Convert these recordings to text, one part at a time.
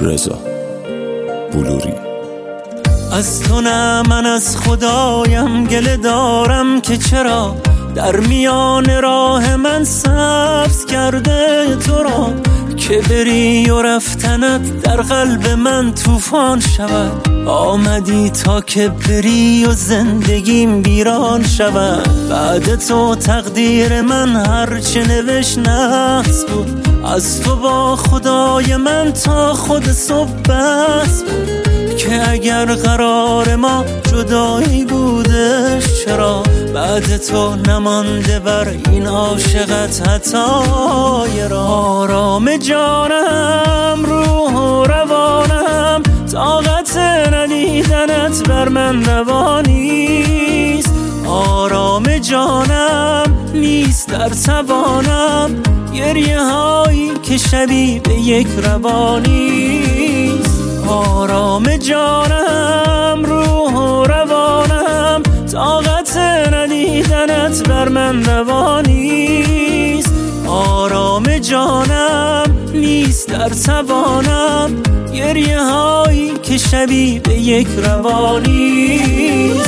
رضا بلوری. از تو نه من از خدایم گله دارم که چرا در میان راه من سبز کرده تو را، که بری و رفتنت در قلب من طوفان شود. آمدی تا که بری و زندگیم ویران شود. بعد تو تقدیر من هرچه نوشت نحس بود. از تو با خدای من تا خود صبح بس بود، که اگر قرار ما جدایی بودش چرا بعد تو نمانده بر این عاشقت حتای را. آرام جانم روح و روانم طاقت ندیدنت بر من روانیست. آرام جانم نیست در توانم گریه هایی که شبیه به یک روانیست. آرام جانم روح و روانم طاقت ندیدنت بر من روانیست. آرام جانم نیست در توانم گریه هایی که شبیه به یک روانیست.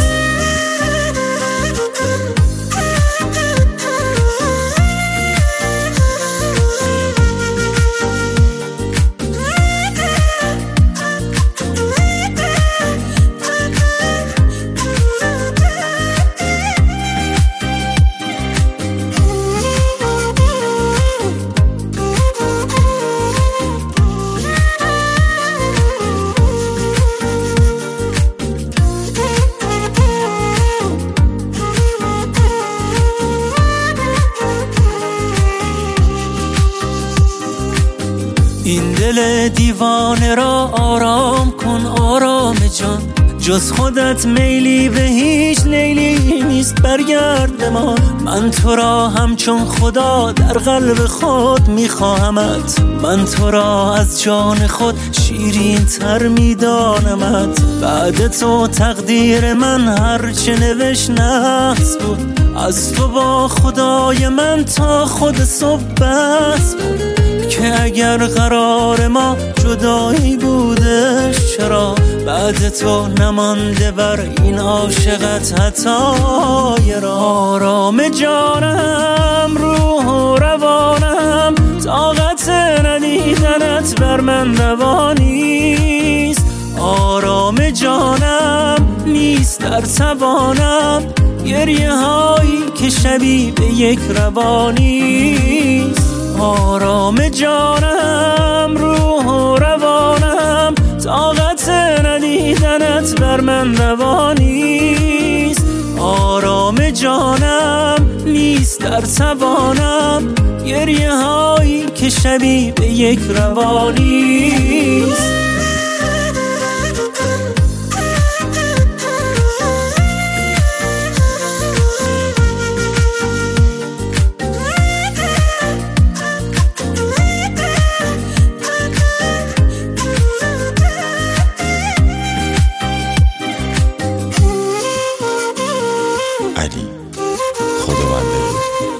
این دل دیوانه را آرام کن آرام جان، جز خودت میلی به هیچ لیلی نیست برگرد ما. من تو را همچون خدا در قلب خود میخواهمت. من تو را از جان خود شیرین تر میدانمت. بعد تو تقدیر من هرچه نوشت نحس بود. از تو با خدای من تا خود صبح بس بود، که اگر قرار ما جدایی بودش چرا بعد تو نمانده بر این عاشقت حتای را. آرام جانم روح و روانم طاقت ندیدنت بر من روانیست. آرام جانم نیست در توانم گریه هایی که شبیه به یک روانیست. آرام جانم روح و روانم طاقت ندیدنت بر من روانیست. آرام جانم نیست در توانم گریه هایی که شبیه به یک روانیست. علی خداوند